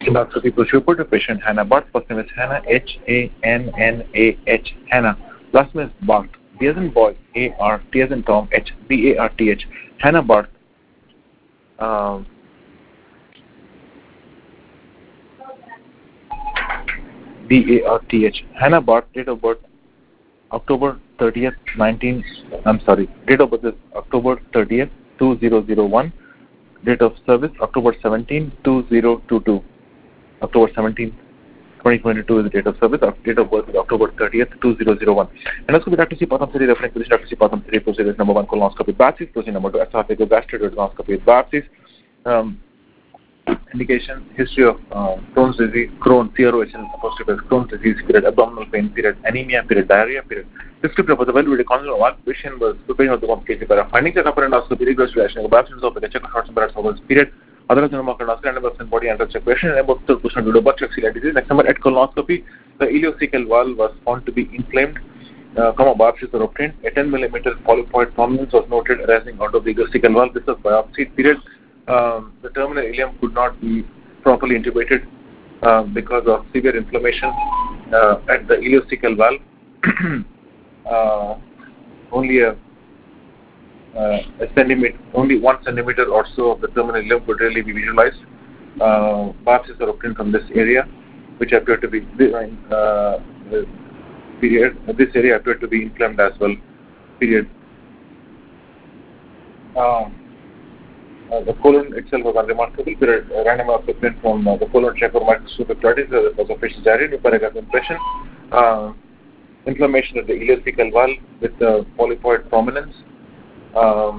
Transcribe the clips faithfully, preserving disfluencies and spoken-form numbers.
Endoscopy procedure. Put the patient Hannah Barth. First name is Hannah, H A N N A H, Hannah. Last name is Barth, B as in boy, A R T as in Tom, H, B A R T H, Hannah Barth. Um, B A R T H, Hannah Barth. Date of birth October thirtieth, nineteen. I'm sorry. Date of birth is October thirtieth, two thousand one. Date of service October seventeenth, two thousand twenty-two. October seventeenth, twenty twenty-two is the date of service. Date of birth is October thirtieth, two thousand one. And let's go to Doctor C. Patham Siri, referring position. Doctor C. Patham Siri, procedure number one, colonoscopy biopsies. Procedure number two, esophageal gastroduodenoscopy biopsies. Um, indication, history of uh, Crohn's disease, Crohn, C R O H N, supposed to be Crohn's disease period, abdominal pain period, anemia period, diarrhea period. Descriptive of the well-read conjugal one patient was preparing of the complication by findings of upper endoscopy, rigorous reaction, biopsies of the check of short and barrett ovals period, other than endoscopy, and about body and check question, and about third question to do butt celiac disease. Next number, at colonoscopy, the ileocecal valve was found to be inflamed. Uh, comma biopsies were obtained. A ten millimeter polypoid prominence was noted arising out of the ileocecal valve. This was biopsy period. Um, the terminal ileum could not be properly intubated uh, because of severe inflammation uh, at the ileocecal valve. uh, only a, uh, a centimeter, only one centimeter or so of the terminal ileum could really be visualized. Uh, biopsies are obtained from this area, which appeared to be uh, period. This area appeared to be inflamed as well. Period. Uh, Uh, the colon itself was unremarkable. Period. Uh, random assessment from uh, the colon check or microscopic studies uh, was of patient diarrhea, new paragraph impression, uh, inflammation of the ileocecal valve with uh, polypoid prominence. Um,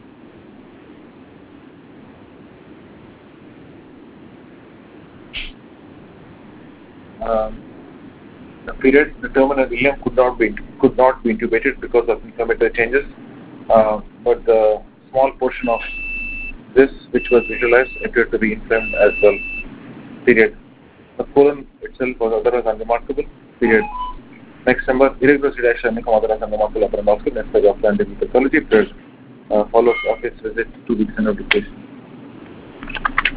um, the period, the terminal ileum could not be could not be intubated because of inflammatory changes, uh, but the small portion of this, which was visualized, appeared to be inflamed as well. Period. The colon itself was otherwise unremarkable. Period. Next number, irregular redaction become otherwise unremarkable upper endoscopy. Next stage of scientific pathology. Period. Uh, follows of its visit to the center of the patient.